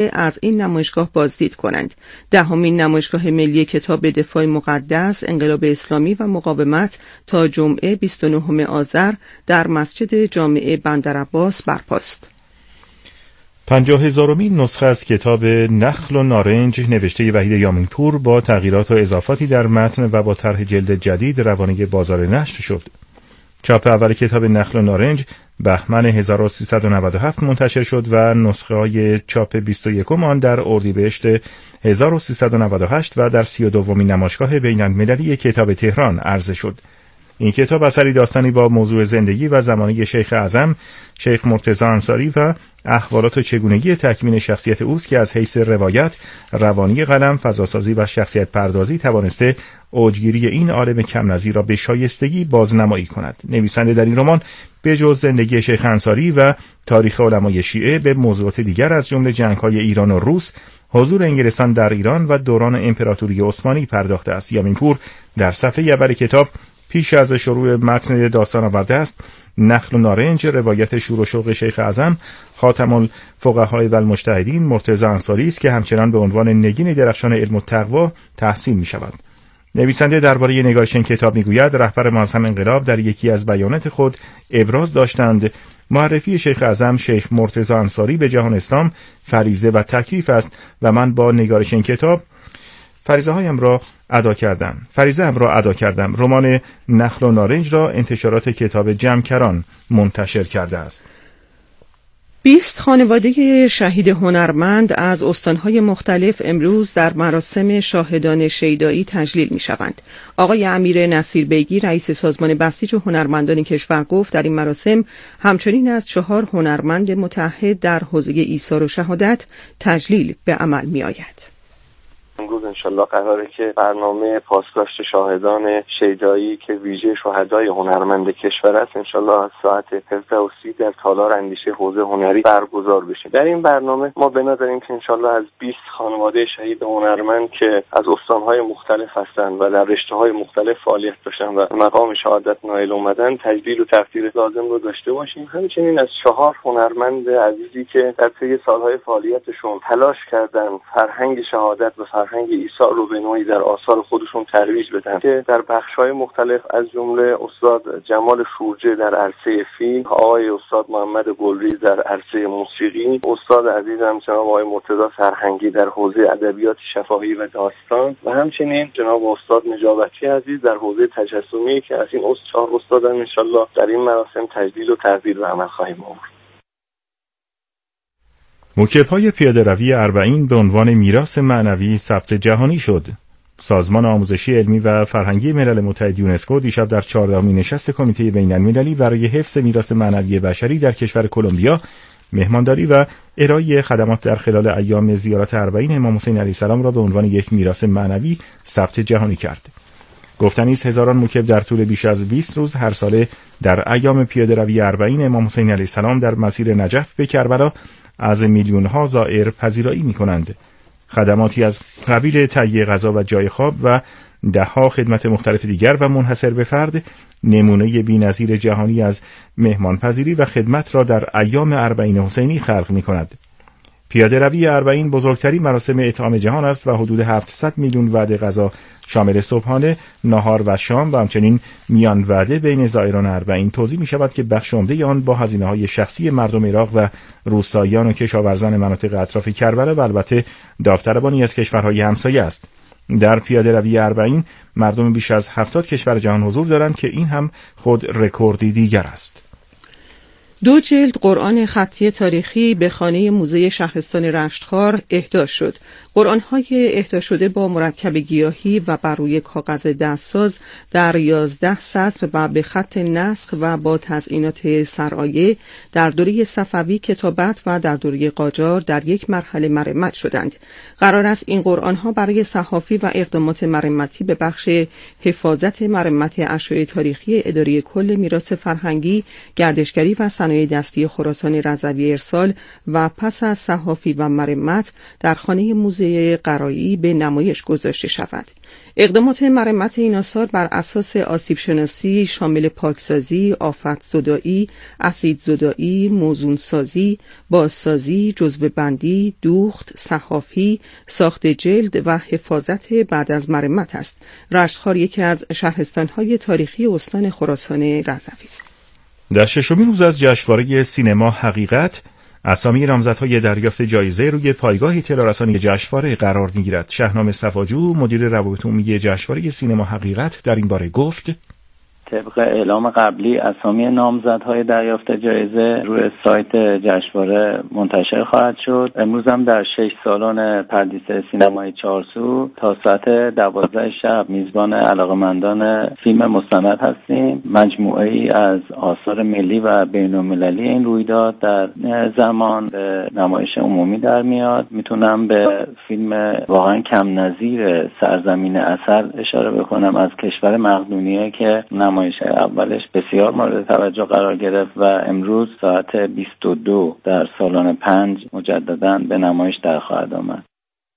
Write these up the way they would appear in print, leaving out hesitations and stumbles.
از این نمایشگاه بازدید کنند. 10مین نمایشگاه ملی کتاب دفاع مقدس، انقلاب اسلامی و مقاومت تا جمعه 29 آذر در مسجد جامع بندرعباس برپاست. 50,000مین نسخه از کتاب نخل و نارنج نوشته وحید یامین‌پور با تغییرات و اضافاتی در متن و با طرح جلد جدید روانه بازار نشر شد. چاپ اول کتاب نخل و نارنج بهمن 1397 منتشر شد و نسخه های چاپ 21 آن در اردیبهشت 1398 و در 32مین نمایشگاه بین‌المللی کتاب تهران عرضه شد. این کتاب اثری داستانی با موضوع زندگی و زمانی شیخ اعظم شیخ مرتضی انصاری و احوالات و چگونگی تکوین شخصیت اوست که از حیث روایت، روانی قلم، فضاسازی و شخصیت پردازی توانسته اوجگیری این عالم کم نظیر را به شایستگی بازنمایی کند. نویسنده در این رمان به جز زندگی شیخ انصاری و تاریخ علمای شیعه به موضوعات دیگر از جمله جنگ‌های ایران و روس، حضور انگلستان در ایران و دوران امپراتوری عثمانی پرداخته است. یامین‌پور در صفحه اول کتاب پیش از شروع متن داستان آورده است: نخل و نارنج روایت شور و شوق شیخ اعظم خاتم الفقهاء و المجتهدین مرتضی انصاری است که همچنان به عنوان نگین درخشان علم و تقوا تحسین می شود. نویسنده درباره نگارش این کتاب می گوید رهبر معظم انقلاب در یکی از بیانات خود ابراز داشتند معرفی شیخ اعظم شیخ مرتضی انصاری به جهان اسلام فریضه و تکلیف است و من با نگارش این کتاب فریضه ام را ادا کردم. رمان نخل و نارنج را انتشارات کتاب جمکران منتشر کرده است. 20 خانواده شهید هنرمند از استانهای مختلف امروز در مراسم شاهدان شیدایی تجلیل می شوند. آقای امیر نصیر بیگی رئیس سازمان بسیج هنرمندان کشور گفت در این مراسم همچنین از 4 هنرمند متحد در حوزه ایثار و شهادت تجلیل به عمل می آید. امروز انشالله قراره که برنامه پاسداشت شاهدان شیدایی که ویژه شهدای هنرمند کشور است انشالله از ساعت 17:30 در تالار اندیشه حوزه هنری برگزار بشه. در این برنامه ما بنا داریم که انشالله از 20 خانواده شهید هنرمند که از استانهای مختلف هستند و در رشته‌های مختلف فعالیت داشتن و مقام شهادت نائل اومدن تجلیل و تقدیر لازم رو داشته باشیم. همچنین از 4 هنرمند عزیزی که در طی سالهای فعالیتشون تلاش کردن فرهنگ شهادت و فرهنگ ایثار رو به نوعی در آثار خودشون ترویج بدن که در بخش‌های مختلف از جمله استاد جمال شورجه در عرصه فیلم، آقای استاد محمد گلریز در عرصه موسیقی، استاد عزیزم جناب آقای مرتضی سرهنگی در حوزه ادبیات شفاهی و داستان و همچنین جناب استاد نجابتی عزیز در حوزه تجسمی که از این 4 استاد ان شاءالله در این مراسم تجلیل و تقدیر به عمل خواهیم آورد. موکب‌های پیاده‌روی اربعین به عنوان میراث معنوی ثبت جهانی شد. سازمان آموزشی علمی و فرهنگی ملل متحد یونسکو دیشب در 14مین نشست کمیته بین‌المللی برای حفظ میراث معنوی بشری در کشور کلمبیا مهمانداری و ارائه خدمات در خلال ایام زیارت اربعین امام حسین علیه السلام را به عنوان یک میراث معنوی ثبت جهانی کرد. گفتنی است هزاران موکب در طول بیش از 20 روز هر ساله در ایام پیاده‌روی اربعین امام حسین علیه السلام در مسیر نجف به کربلا از میلیون‌ها زائر پذیرایی می‌کنند. خدماتی از قبیل تهیه غذا و جای خواب و ده‌ها خدمت مختلف دیگر و منحصر به فرد نمونه بی‌نظیر جهانی از مهمانپذیری و خدمت را در ایام اربعین حسینی خلق می‌کند. پیاده‌روی اربعین بزرگترین مراسم اطعام جهان است و حدود 700 میلیون وعده غذا شامل صبحانه، نهار و شام و همچنین میان وعده بین زائران اربعین توزیع می شود که بخش عمده آن با هزینه‌های شخصی مردم عراق و روستاییان و کشاورزان مناطق اطراف کربلا و البته داوطلبانی از کشورهای همسایه است. در پیاده‌روی اربعین مردم بیش از 70 کشور جهان حضور دارند که این هم خود رکوردی دیگر است. 2 جلد قرآن خطی تاریخی به خانه موزه شهرستان رشتخوار اهدا شد. قرآن‌های اهدا شده با مرکب گیاهی و بر روی کاغذ دستساز در 11 سطر و به خط نسخ و با تزئینات سرآیه در دوره صفوی کتابت و در دوره قاجار در یک مرحله مرمت شدند. قرار است این قرآن‌ها برای صحافی و اقدامات مرمتی به بخش حفاظت مرمت اشیاء تاریخی اداره کل میراث فرهنگی، گردشگری و صنایع صنایع دستی خراسان رضوی ارسال و پس از صحافی و مرمت در خانه موزه قرایی به نمایش گذاشته شود. اقدامات مرمت این آثار بر اساس آسیب شناسی شامل پاکسازی، آفت زدایی، اسید زدایی، موزون سازی، بازسازی، جزوه بندی، دوخت، صحافی، ساخت جلد و حفاظت بعد از مرمت است. رشتخوار یکی از شهرستان‌های تاریخی استان خراسان رضوی است. در ششمین روز از جشنواره سینما حقیقت، اسامی نامزدهای دریافت جایزه روی پایگاه اطلاع رسانی جشنواره قرار می‌گیرد. شهنام صفاجو، مدیر روابط عمومی جشنواره سینما حقیقت، در این باره گفت: طبق اعلام قبلی اسامی نامزدهای دریافت جایزه روی سایت جشنواره منتشر خواهد شد. امروز هم در 6 سالن پردیس سینمای چارسو تا ساعت 12 شب میزبان علاقه‌مندان فیلم مستند هستیم. مجموعه‌ای از آثار ملی و بین‌المللی این رویداد در زمان به نمایش عمومی در میاد. میتونم به فیلم واقعا کم نظیر سرزمین اثر اشاره بکنم از کشور مقدونیه که نمایش اولش بسیار مورد توجه قرار گرفت و امروز ساعت 22 در سالن 5 مجدداً به نمایش در خواهد آمد.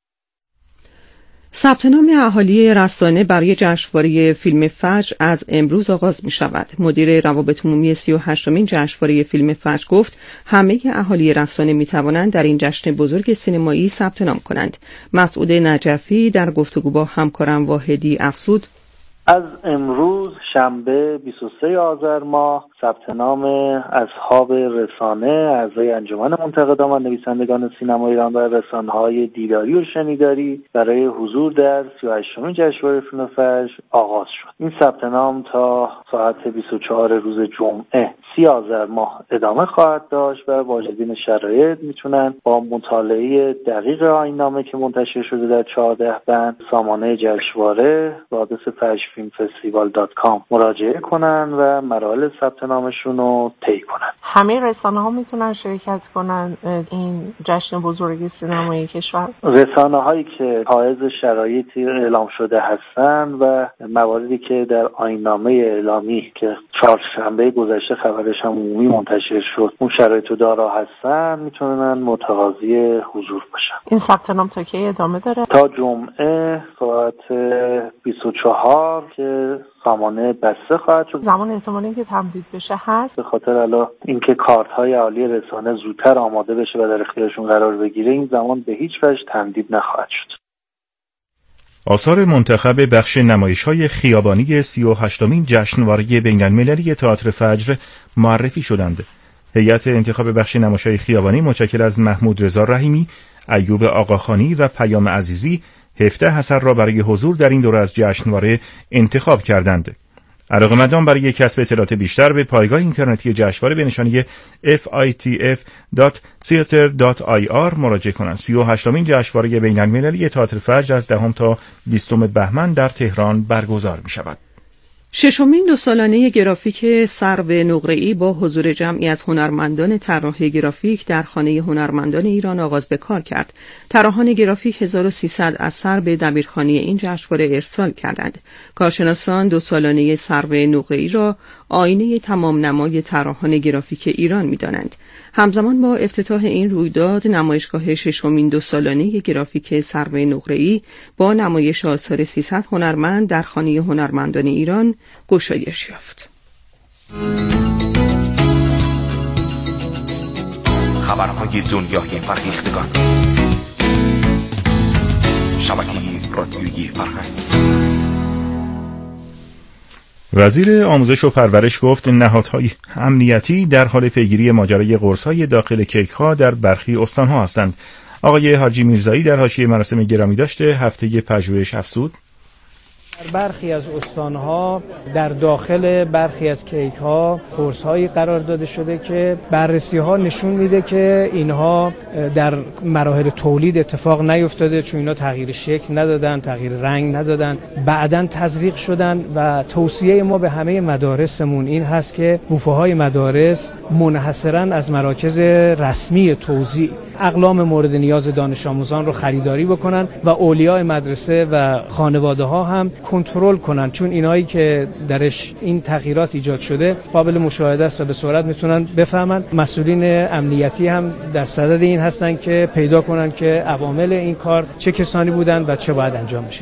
ثبت نام اهالی رسانه برای جشنواره فیلم فجر از امروز آغاز می شود. مدیر روابط عمومی 38مین جشنواره فیلم فجر گفت همه اهالی رسانه می توانند در این جشن بزرگ سینمایی ثبت نام کنند. مسعود نجفی در گفتگو با همکارم واحدی افزود: از امروز شنبه 23 آذر ماه ثبت نام اصحاب رسانه، اعضای انجمن منتقدان و نویسندگان سینما ایران و رسانه‌های دیداری و شنیداری برای حضور در 38مین جشنواره فیلم فجر آغاز شد. این ثبت نام تا ساعت 24 روز جمعه 30 آذر ماه ادامه خواهد داشت و واجدین شرایط میتونن با مطالعه دقیق آیین‌نامه که منتشر شده در 14 بند سامانه جشنواره به آدرس fajfilmfestival.com مراجعه کنن و مراحل ثبت نامشون رو طی کنن. همه رسانه‌ها میتونن شرکت کنن این جشن بزرگ سینمایی کشور؟ رسانه‌هایی که حائز شرایطی اعلام شده هستن و مواردی که در آیین‌نامه اعلامی که چهارشنبه گذشته خبرش هم عمومی منتشر شد اون شرایط رو دارا هستن میتونن متقاضی حضور باشن. این ثبت نام تا کی ادامه داره؟ تا جمعه ساعت 24 که سامانه بسته خواهد شد. زمان احتمال اینکه تمدید بشه هست؟ به خاطر الان اینکه کارت‌های عالی رسانه زودتر آماده بشه و در اختیارشون قرار بگیره این زمان به هیچ وجه تمدید نخواهد شد. آثار منتخب بخش نمایش‌های خیابانی 38مین جشنواره بین‌المللی تئاتر فجر معرفی شدند. هیئت انتخاب بخش نمایش‌های خیابانی متشکل از محمود رضا رحیمی، ایوب آقاخانی و پیام عزیزی 17 اثر را برای حضور در این دوره از جشنواره انتخاب کردند. علاقه‌مندان برای کسب اطلاعات بیشتر به پایگاه اینترنتی جشنواره به نشانی fitf.theater.ir مراجعه کنند. 38مین جشنواره بین‌المللی تئاتر فجر از 10 تا 20 بهمن در تهران برگزار می‌شود. ششمین 2 سالانه گرافیک سرو نقره‌ای با حضور جمعی از هنرمندان طراح گرافیک در خانه هنرمندان ایران آغاز به کار کرد. طراحان گرافیک 1300 اثر به دبیرخانه این جشنواره ارسال کردند. کارشناسان 2 سالانه سرو نقره‌ای را آینه تمام نمای طراحان گرافیک ایران می‌دانند. همزمان با افتتاح این رویداد نمایشگاه ششمین 2 سالانه گرافیک سرو نقره‌ای با نمایش آثار 300 هنرمند در خانه هنرمندان ایران گشایش یافت. خبرهای دنیای فرهیختگان، شبکه رادیویی فرهنگ. وزیر آموزش و پرورش گفت نهادهای امنیتی در حال پیگیری ماجرای قرص‌های داخل کیک‌ها در برخی استان‌ها هستند. آقای حاجی میرزایی در حاشیه مراسم گرامی داشته هفته پژوهش افزود: در برخی از استانها در داخل برخی از کیک‌ها قرص‌هایی قرار داده شده که بررسی‌ها نشون میده که اینها در مراحل تولید اتفاق نیفتاده، چون اینا تغییر شکل ندادن، تغییر رنگ ندادن، بعداً تزریق شدن و توصیه ما به همه مدارسمون این هست که بوفه‌های مدارس منحصراً از مراکز رسمی توزیع اقلام مورد نیاز دانش آموزان رو خریداری بکنن و اولیاء مدرسه و خانواده ها هم کنترل کنن، چون اینایی که درش این تغییرات ایجاد شده قابل مشاهده است و به سرعت میتونن بفهمن. مسئولین امنیتی هم در صدد این هستن که پیدا کنن که عوامل این کار چه کسانی بودن و چه باید انجام بشه.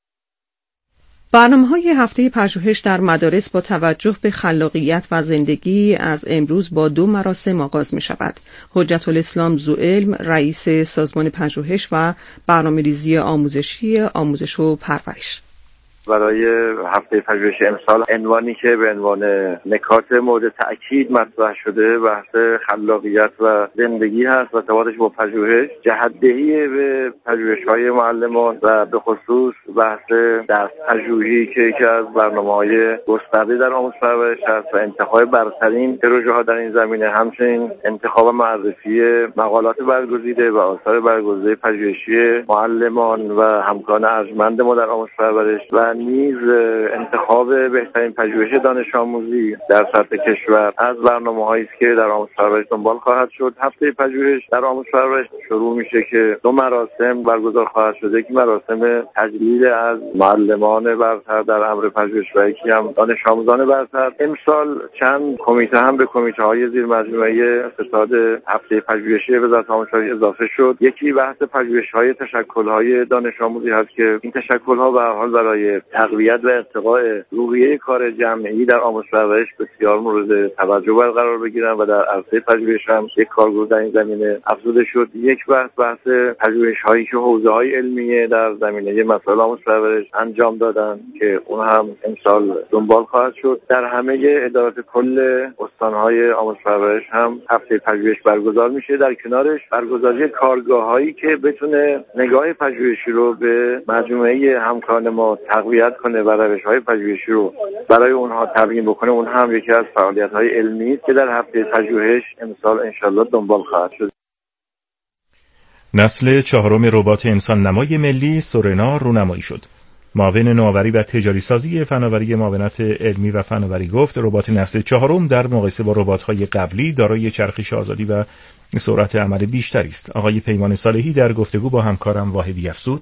برنامه‌های هفته پژوهش در مدارس با توجه به خلاقیت و زندگی از امروز با 2 مراسم آغاز می‌شود. حجت الاسلام ذوالعلم، رئیس سازمان پژوهش و برنامه‌ریزی آموزشی آموزش و پرورش، برای هفته پژوهش امسال عنوانی که به عنوان نکات مورد تأکید مطرح شده بحث خلاقیت و زندگی هست و ارتباطش با پژوهش، جهت‌دهی به پژوهش‌های معلمان و به خصوص بحث درس پژوهی که یکی از برنامه‌های گسترده در آموزش پرورش هست و انتخاب برترین پروژه‌ها در این زمینه، همچنین انتخاب و معرفی مقالات برگزیده و آثار برگزیده پژوهشی معلمان و همکاران ارجمند ما در آموزش پرورش و نیز انتخاب بهترین پژوهش دانش آموزی در سطح کشور از برنامه‌هایی است که در آموزش پرورش دنبال خواهد شد. هفته پژوهش در آموزش پرورش شروع میشه که 2 مراسم برگزار خواهد شد. یکی مراسم تجلیل از معلمان برتر در امر پژوهش و یکی هم دانش آموزان برتر. امسال چند کمیته هم به کمیته‌های زیر مجموعه اقتصاد هفته پژوهشی وزارت آموزش اضافه شد. یکی بحث پژوهش‌های تشکل‌های دانش آموزی هست که این تشکل‌ها به هر حال برای تقویت و ارتقاء روحیه کار جمعی در آموزش پرورش بسیار مورد توجه قرار بگیرن و در عرصه پژوهش هم یک کارگروه در این زمینه افزوده شد. یک بحث پژوهش‌هایی که حوزه‌های علمیه در زمینه مسائل آموزش پرورش انجام دادن که اون هم امسال دنبال خواهد شد. در همه ادارات کل استان‌های آموزش پرورش هم هفته پژوهش برگزار میشه. در کنارش برگزاری کارگاه‌هایی که بتونه نگاه پژوهشی رو به مجموعه همکاران ما تقویت کنه و روش‌های پژوهشی رو برای اونها تبیین بکنه. اون هم یکی از فعالیت‌های علمی است که در هفته پژوهش امسال انشالله دنبال خواهد شد. نسل 4 ربات انسان نمای ملی سورنا رونمایی شد. معاون نوآوری و تجاری سازی فناوری معاونت علمی و فناوری گفت ربات نسل 4 در مقایسه با ربات‌های قبلی دارای چرخش آزادی و سرعت عمل بیشتری است. آقای پیمان صالحی در گفتگو با همکارم واحدی افزود: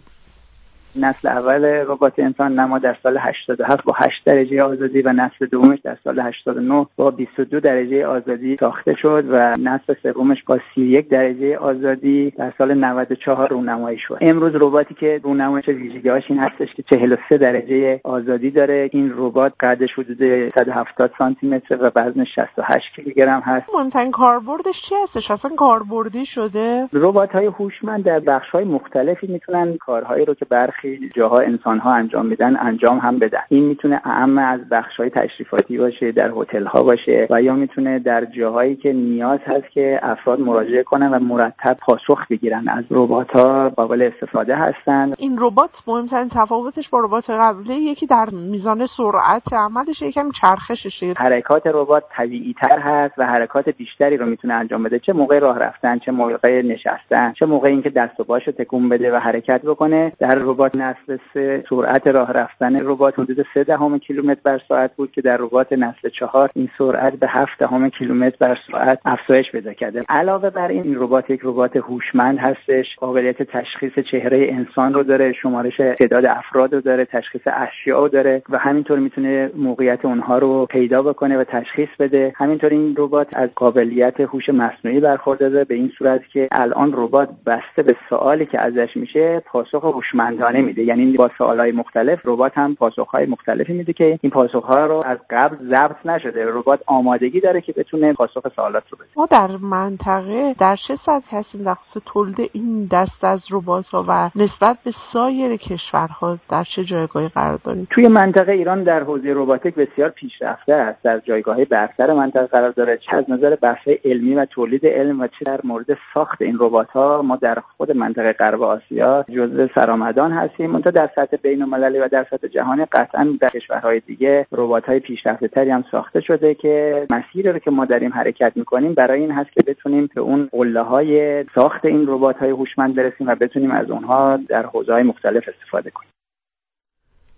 نسل اول ربات انسان نما در سال 87 با 8 درجه آزادی و نسل دومش در سال 89 با 22 درجه آزادی ساخته شد و نسل سومش با 31 درجه آزادی در سال 94 رونمایی شد. امروز رباتی که رونمایش ویژگی‌هاش این هستش که 43 درجه آزادی داره. این ربات قدش حدود 170 سانتی متر و وزنش 68 کیلوگرم هست. مهمترین کاربردش چی هستش؟ اصلا کاربردی شده؟ ربات‌های هوشمند در بخش‌های مختلفی میتونن کارهایی رو که برخی جاها انسان‌ها انجام میدن انجام هم بدن. این میتونه اعم از بخش‌های تشریفاتی باشه، در هتل‌ها باشه و یا میتونه در جاهایی که نیاز هست که افراد مراجعه کنن و مرتب پاسخ بگیرن. از ربات‌ها قابل استفاده هستن. این ربات مهمترین تفاوتش با ربات قبلی یکی در میزان سرعت عملش، یکم چرخششه. حرکات ربات طبیعی‌تر هست و حرکات بیشتری رو میتونه انجام بده، چه موقع راه رفتن، چه موقع نشستن، چه موقع اینکه دست و پاشو تکون بده و حرکت بکنه. در ربات نسل 3 سرعت راه رفتن ربات حدود 0.3 کیلومتر بر ساعت بود که در ربات نسل 4 این سرعت به 0.7 کیلومتر بر ساعت افزایش پیدا کرده. علاوه بر این ربات یک ربات هوشمند هستش، قابلیت تشخیص چهره انسان رو داره، شمارش تعداد افراد رو داره، تشخیص اشیاء رو داره و همینطور میتونه موقعیت اونها رو پیدا بکنه و تشخیص بده. همینطور این ربات از قابلیت هوش مصنوعی برخورداره به این صورت که الان ربات بسته به سوالی که ازش میشه پاسخ هوشمندانه میده. یعنی با سوالای مختلف ربات هم پاسخهای مختلفی میده که این پاسخها رو از قبل ضبط نشده. ربات آمادگی داره که بتونه پاسخ سوالات رو بده. ما در منطقه در چه سطح هستیم در خصوص تولید این دست از ربات‌ها و نسبت به سایر کشورها در چه جایگاهی قرار داریم؟ توی منطقه ایران در حوزه رباتیک بسیار پیشرفته است، در جایگاه برتر منطقه قرار داره، چه از نظر بحث علمی و تولید علم و چه در مورد ساخت این ربات‌ها. ما در خود منطقه غرب آسیا جزو سرآمدان هستیم. منتها در سطح بین‌المللی و در سطح جهانی قطعاً در کشورهای دیگه ربات‌های پیشرفته‌تری هم ساخته شده که مسیری رو که ما داریم حرکت می‌کنیم برای این هست که بتونیم به اون قله‌های ساخت این ربات‌های هوشمند برسیم و بتونیم از اونها در حوزه‌های مختلف استفاده کنیم.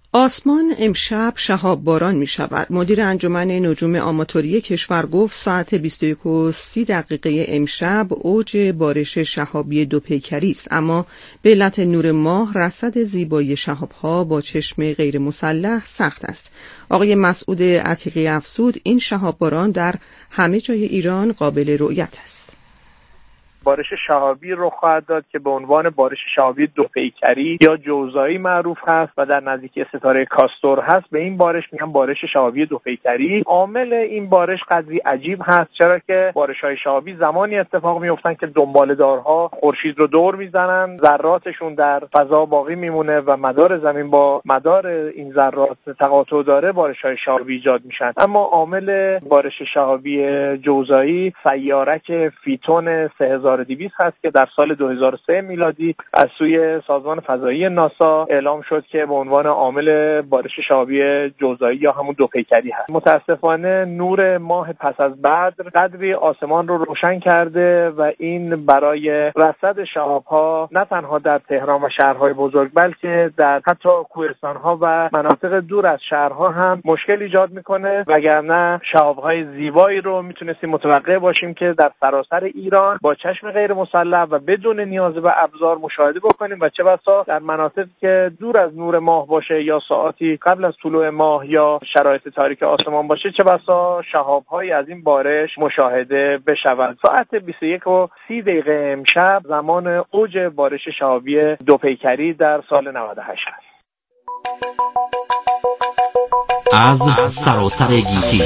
آسمان امشب شهاب باران می شود. مدیر انجمن نجوم آماتوری کشور گفت ساعت 21:30 امشب اوج بارش شهابی دوپیکری است، اما به علت نور ماه رصد زیبایی شهاب‌ها با چشم غیر مسلح سخت است. آقای مسعود عتیقی افزود این شهاب باران در همه جای ایران قابل رؤیت است. بارش شهابی رخ خواهد داد که به عنوان بارش شهابی دوپیکری یا جوزایی معروف هست و در نزدیکی ستاره کاستور هست. به این بارش میگن بارش شهابی دوپیکری. عامل این بارش قدری عجیب هست، چرا که بارش‌های شهابی زمانی اتفاق میفتن که دنباله‌دارها خورشید رو دور میزنن، ذراتشون در فضا باقی میمونه و مدار زمین با مدار این ذرات تقاطع داره، بارش‌های شهابی ایجاد میشن. اما عامل بارش شهابی جوزایی سیارک فیتون 3200 هست که در سال 2003 میلادی از سوی سازمان فضایی ناسا اعلام شد که به عنوان عامل بارش شهابی جوزایی یا همون دوپیکری هست. متاسفانه نور ماه پس از بدر قدری آسمان رو روشن کرده و این برای رصد شهاب‌ها نه تنها در تهران و شهرهای بزرگ بلکه در حتی کوهستان‌ها و مناطق دور از شهرها هم مشکل ایجاد میکنه، وگرنه شهاب‌های زیبایی رو میتونستیم متوقع باشیم که در سراسر ایران با چشم غیر مسلح و بدون نیاز به ابزار مشاهده بکنیم و چه بسا در مناطقی که دور از نور ماه باشه یا ساعاتی قبل از طلوع ماه یا شرایط تاریک آسمان باشه چه بسا شهاب‌های از این بارش مشاهده بشود. ساعت 21:30 امشب زمان اوج بارش شهابی دوپیکری در سال 98 است. از سراسر گیتی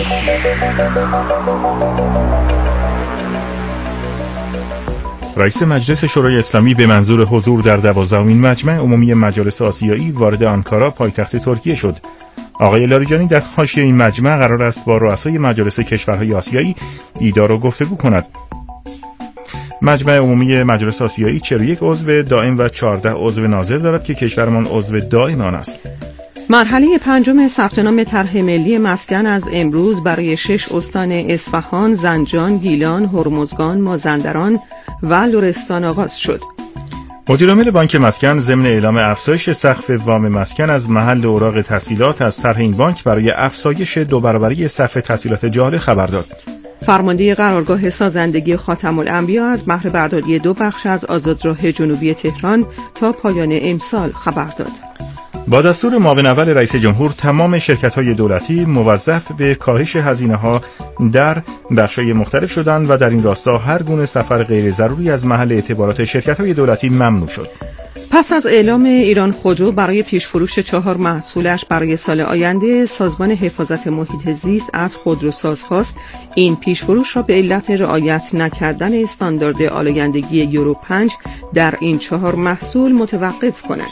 رئیس مجلس شورای اسلامی به منظور حضور در 12مین مجمع عمومی مجالس آسیایی وارد آنکارا پایتخت ترکیه شد. آقای لاریجانی در حاشیه این مجمع قرار است با رؤسای مجالس کشورهای آسیایی دیدار و گفتگو کند. مجمع عمومی مجلس آسیایی 41 عضو دائم و 14 عضو ناظر دارد که کشورمان عضو دائم آن است. مرحله پنجم ثبت نام طرح ملی مسکن از امروز برای 6 استان اصفهان، زنجان، گیلان، هرمزگان، مازندران و لرستان آغاز شد. مدیرعامل بانک مسکن ضمن اعلام افزایش سقف وام مسکن از محل اوراق تسهیلات از طرح این بانک برای افزایش 2 برابری سقف تسهیلات جاری خبر داد. فرمانده قرارگاه سازندگی خاتم الانبیا از بهره برداری 2 بخش از آزادراه جنوبی تهران تا پایان امسال خبر داد. با دستور معاون اول رئیس جمهور تمام شرکت‌های دولتی موظف به کاهش هزینه‌ها در بخش‌های مختلف شدند و در این راستا هر گونه سفر غیر ضروری از محل اعتبارات شرکت‌های دولتی ممنوع شد. پس از اعلام ایران خودرو برای پیشفروش 4 محصولش برای سال آینده، سازمان حفاظت محیط زیست از خودروساز خواست این پیشفروش را به علت رعایت نکردن استاندارد آلایندگی یورو 5 در این 4 محصول متوقف کند.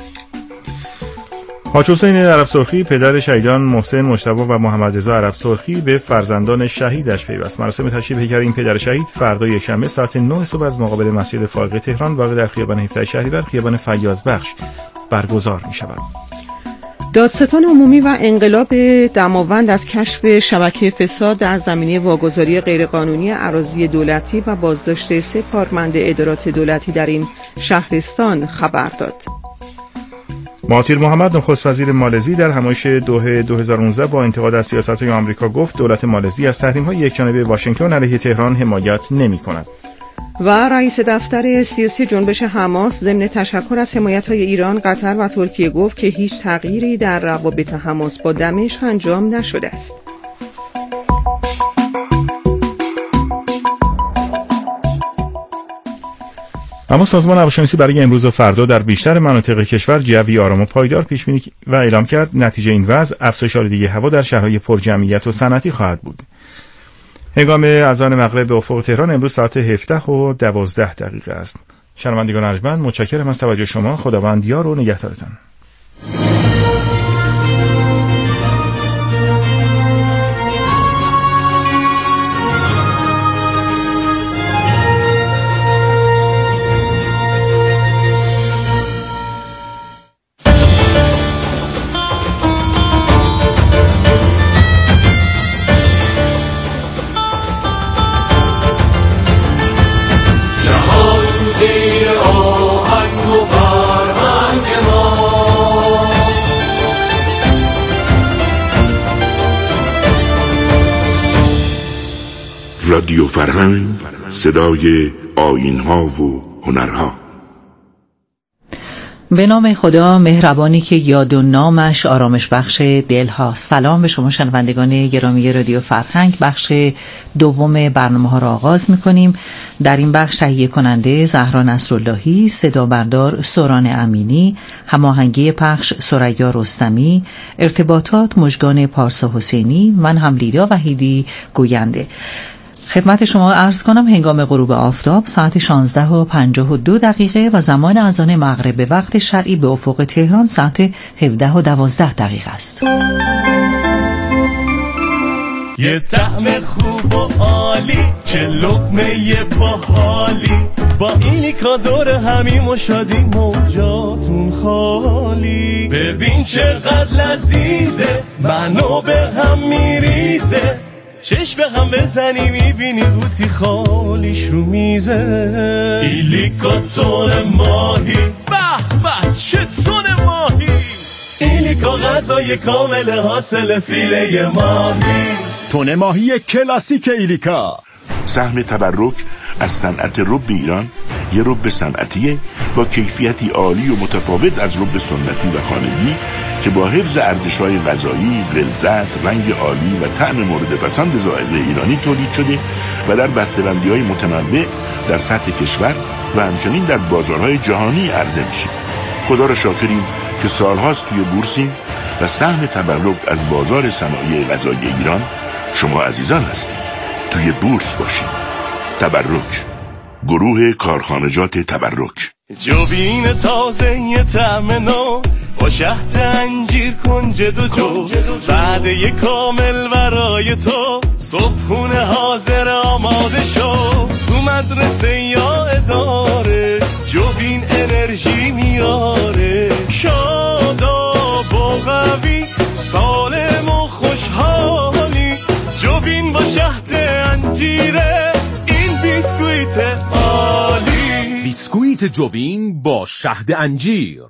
حاج حسین عرب سرخی پدر شهیدان محسن مجتبی و محمد رضا عرب سرخی به فرزندان شهیدش پیوست. مراسم تشییع پیکر این پدر شهید فردا یکشنبه ساعت 9 صبح از مقابل مسجد فائق تهران واقع در خیابان 17 شهریور خیابان فیاض بخش برگزار می شود. دادستان عمومی و انقلاب دماوند از کشف شبکه فساد در زمینه واگذاری غیرقانونی اراضی دولتی و بازداشت 3 کارمند ادارات دولتی در این شهرستان خبر داد. مهاتیر محمد نخست وزیر مالزی در همایش دوحه 2019 با انتقاد از سیاست‌های آمریکا گفت دولت مالزی از تحریم‌های یکجانبه واشنگتن علیه تهران حمایت نمی‌کند. و رئیس دفتر سیاسی جنبش حماس ضمن تشکر از حمایت‌های ایران، قطر و ترکیه گفت که هیچ تغییری در روابط حماس با دمشق انجام نشده است. اما سازمان هواشناسی برای امروز و فردا در بیشتر مناطق کشور جوی آرام و پایدار پیش بینی و اعلام کرد. نتیجه این وضع افزایش آلودگی هوا در شهرهای پرجمعیت و صنعتی خواهد بود. هنگام اذان مغرب به افق تهران امروز ساعت 17:12 است. شنوندگان ارجمند، متشکرم از توجه شما. خداوند یار و نگهدارتان. زیر آهنگ و فرهنگ ما رادیو فرهنگ، صدای آیین‌ها و هنرها. به نام خدا مهربانی که یاد و نامش آرامش بخش دلها. سلام به شما شنوندگان گرامی رادیو فرهنگ. بخش دوم برنامه ها را آغاز می‌کنیم. در این بخش تهیه کننده زهرا نصراللهی، صدا بردار سوران امینی، هماهنگی پخش ثریا رستمی، ارتباطات مژگان پارسا حسینی، من هم لیلا وحیدی گوینده. خدمت شما عرض کنم هنگام غروب آفتاب ساعت 16:52 و زمان اذان مغرب به وقت شرعی به افق تهران ساعت 17:12 است. یه طعم خوب و عالی، چه لقمه باحالی، با ایلیکا دور همیم و شادیم و جاتون خالی. ببین چقدر لذیذه، منو به هم میریزه، چشم به هم بزنی میبینی قوطی خالیش رو میزه. ایلیکا تون ماهی، به به چه تون ماهی، ایلیکا غذای کامل حاصل فیله ماهی. تون ماهی کلاسیک ایلیکا. سهم تبرک از صنعت رب ایران یه رب صنعتیه با کیفیتی عالی و متفاوت از رب سنتی و خانگی که با حفظ ارزش‌های غذایی، غلظت، رنگ عالی و طعم مورد پسند ذائقه ایرانی تولید شده و در بسته‌بندی‌های متنوع در سطح کشور و همچنین در بازارهای جهانی عرضه میشه. خدا را شاکریم که سالهاست توی بورسیم و سهم تبرک از بازار صنایع غذایی ایران شما عزیزان هستید. توی بورس باشید. تبرک، گروه کارخانجات تبرک. جوین تازه یه طعم نو با شهد انجیر کن جد و جو، وعده کامل برای تو، صبحونه حاضر آماده شو. تو مدرسه یا اداره جوین انرژی میاره، شاداب و قوی، سالم و خوشحالی. جوین با شهد انجیره، این بیسکویت عالی. بیسکویت جوین با شهد انجیر.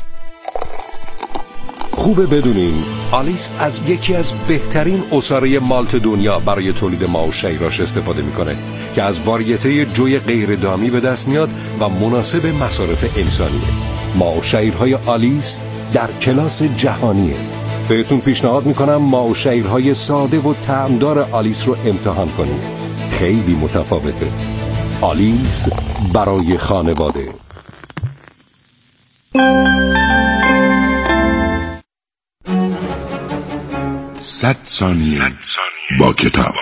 خوبه بدونین آلیس از یکی از بهترین عصاره مالت دنیا برای تولید ماو شیراش استفاده میکنه که از واریته جوی غیر دامی به دست میاد و مناسب مصارف انسانیه. ماو شیرهای آلیس در کلاس جهانیه. بهتون پیشنهاد میکنم ماو شیرهای ساده و طعمدار آلیس رو امتحان کنید. خیلی متفاوته. آلیس برای خانواده. 100 ثانیه با کتاب.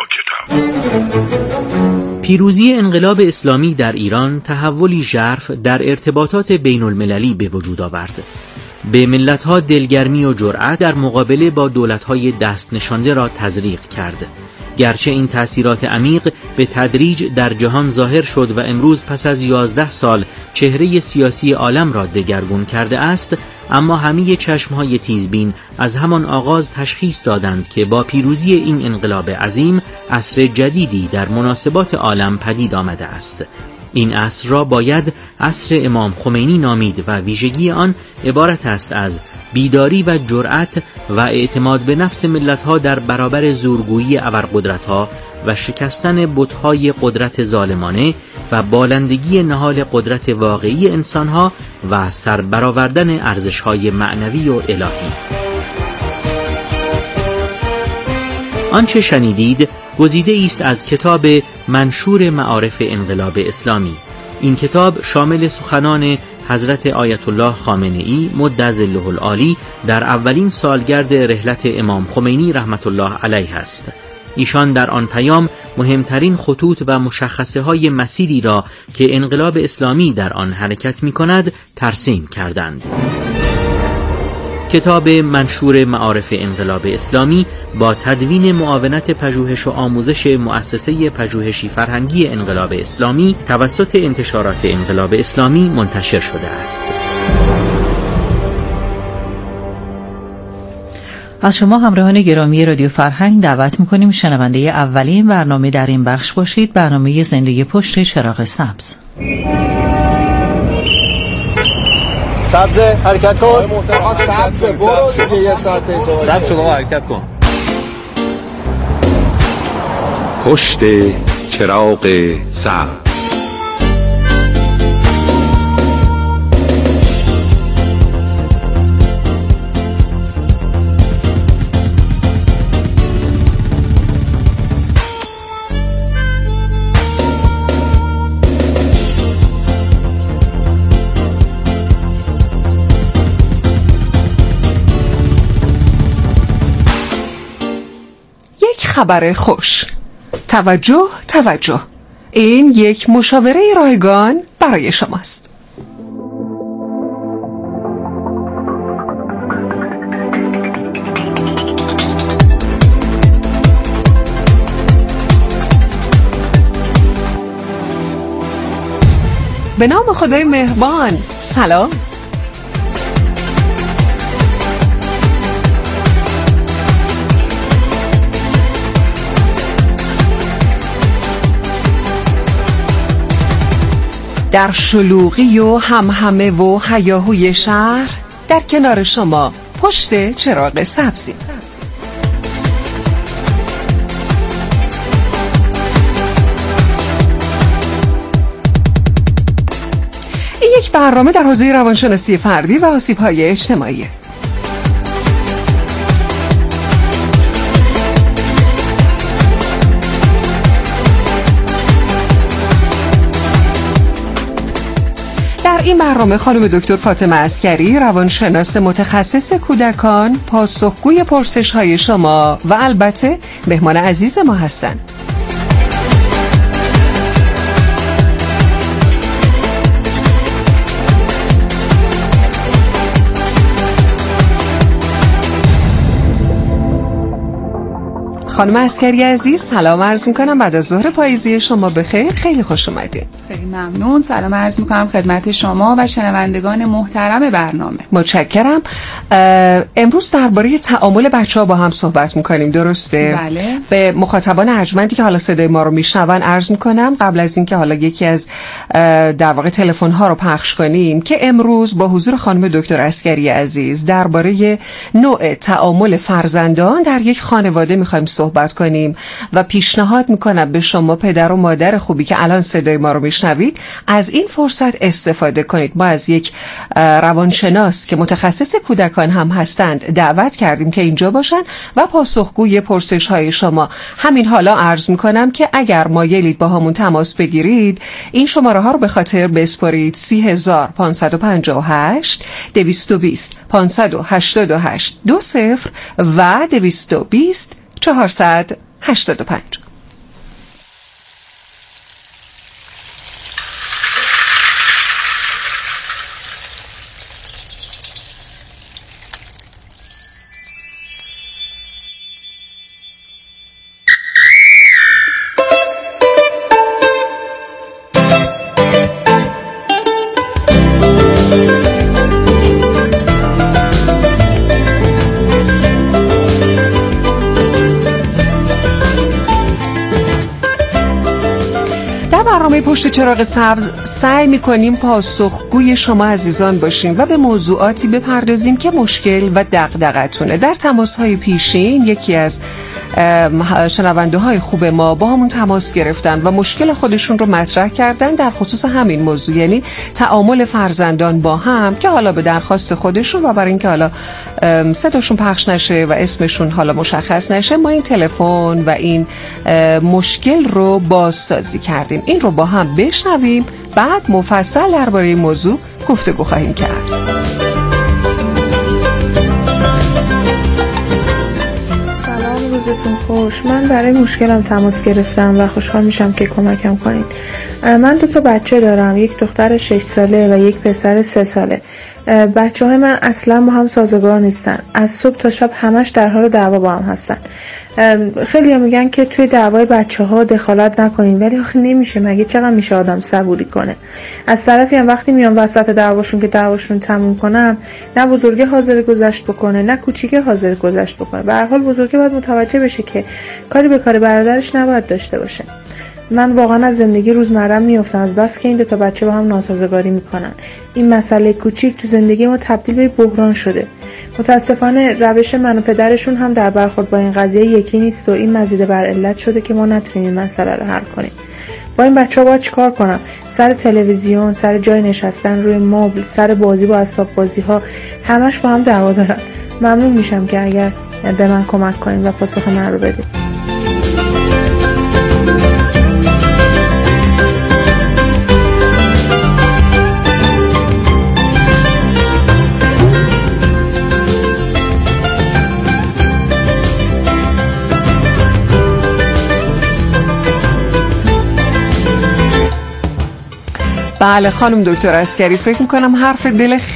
پیروزی انقلاب اسلامی در ایران تحولی ژرف در ارتباطات بین المللی به وجود آورد. به ملتها دلگرمی و جرأت در مقابله با دولتهای دست نشانده را تزریق کرد. گرچه این تأثیرات عمیق به تدریج در جهان ظاهر شد و امروز پس از 11 سال چهره سیاسی عالم را دگرگون کرده است، اما همه چشمهای تیزبین از همان آغاز تشخیص دادند که با پیروزی این انقلاب عظیم عصر جدیدی در مناسبات عالم پدید آمده است. این عصر را باید عصر امام خمینی نامید و ویژگی آن عبارت است از بیداری و جرأت و اعتماد به نفس ملت‌ها در برابر زورگویی ابرقدرت‌ها و شکستن بت‌های قدرت ظالمانه و بالندگی نهال قدرت واقعی انسان‌ها و سربرآوردن ارزش‌های معنوی و الهی. آنچه شنیدید گزیده است از کتاب منشور معارف انقلاب اسلامی. این کتاب شامل سخنان حضرت آیت الله خامنه‌ای مدظله العالی در اولین سالگرد رحلت امام خمینی رحمت الله علیه است. ایشان در آن پیام مهمترین خطوط و مشخصه های مسیری را که انقلاب اسلامی در آن حرکت می کند ترسیم کردند. کتاب منشور معارف انقلاب اسلامی با تدوین معاونت پژوهش و آموزش مؤسسه پژوهشی فرهنگی انقلاب اسلامی توسط انتشارات انقلاب اسلامی منتشر شده است. از شما همراهان گرامی رادیو فرهنگ دعوت می‌کنیم شنونده اولین برنامه در این بخش باشید، برنامه زندگی پشت چراغ سبز. سبز حرکت کن. سبز برو دیگه یه ساعته. سبز شما حرکت کن. پشت چراغ سبز. خبر خوش. توجه، این یک مشاوره رایگان برای شماست. به نام خدای مهربان. سلام. در شلوغی و همهمه و هیاهوی شهر، در کنار شما پشت چراغ سبزی. این یک برنامه در حوزه روانشناسی فردی و آسیب‌های اجتماعی. در این برنامه خانم دکتر فاطمه عسکری، روانشناس متخصص کودکان، پاسخگوی پرسش‌های شما و البته مهمان عزیز ما هستند. خانم عسکری عزیز، سلام عرض میکنم. بعد از ظهر پاییزی شما بخیر. خیلی خوش اومدید. خیلی ممنون. سلام عرض میکنم خدمت شما و شنوندگان محترم برنامه. متشکرم. امروز درباره تعامل بچه‌ها با هم صحبت میکنیم، درسته؟ بله. به مخاطبان ارجمندی که حالا صدای ما رو میشنون عرض میکنم قبل از اینکه حالا یکی از در واقع تلفن ها رو پخش کنیم که امروز با حضور خانم دکتر عسکری عزیز درباره نوع تعامل فرزندان در یک خانواده میخوایم صحبت کنیم و پیشنهاد میکنم به شما پدر و مادر خوبی که الان صدای ما رو میشنوید از این فرصت استفاده کنید. ما از یک روانشناس که متخصص کودکان هم هستند دعوت کردیم که اینجا باشن و پاسخگوی پرسش های شما. همین حالا عرض میکنم که اگر مایلید با همون تماس بگیرید، این شماره ها رو به خاطر بسپارید: 30558 220 588 20 و 220 485. پشت چراغ سبز سعی می‌کنیم پاسخگوی شما عزیزان باشیم و به موضوعاتی بپردازیم که مشکل و دغدغه‌تونه. در تماس‌های پیشین یکی از شنونده‌های خوب ما با همون تماس گرفتن و مشکل خودشون رو مطرح کردن در خصوص همین موضوع، یعنی تعامل فرزندان با هم، که حالا به درخواست خودشون و برای اینکه حالا صداشون پخش نشه و اسمشون حالا مشخص نشه، ما این تلفن و این مشکل رو بازسازی کردیم. این رو با هم بشنویم، بعد مفصل درباره این موضوع گفتگو خواهیم کرد. روزتون خوش. من برای مشکلم تماس گرفتم و خوشحال میشم که کمکم کنین. من 2 بچه دارم، یک دختر 6 ساله و یک پسر 3 ساله. بچه های من اصلا با هم سازگار نیستن. از صبح تا شب همش در حال دعوا با هم هستن. خیلی هم میگن که توی دعوای بچه ها دخالت نکنین، ولی آخه نمیشه. مگه چقدر میشه آدم صبوری کنه؟ از طرفی هم وقتی میام وسط دعواشون که دعواشون تموم کنم، نه بزرگه حاضر گذشت بکنه نه کوچیکه حاضر گذشت بکنه. به هر حال بزرگه باید متوجه بشه که کاری به کار برادرش نباید داشته باشه. من واقعا از زندگی روزمرم میافتم از بس که این 2 بچه با هم ناسازگاری میکنن. این مسئله کوچیک تو زندگی ما تبدیل به بحران شده. متاسفانه روش من و پدرشون هم در برخورد با این قضیه یکی نیست و این مزید بر علت شده که ما نتونیم این مسئله رو حل کنیم. با این بچه‌ها باید چیکار کنم؟ سر تلویزیون، سر جای نشستن روی مبل، سر بازی با اسباب بازی‌ها، همش با هم دعوا دارن. ممنون میشم که اگر به من کمک کنید و پاسخ من رو بدید. بله خانم دکتر عسکری، فکر میکنم حرف دل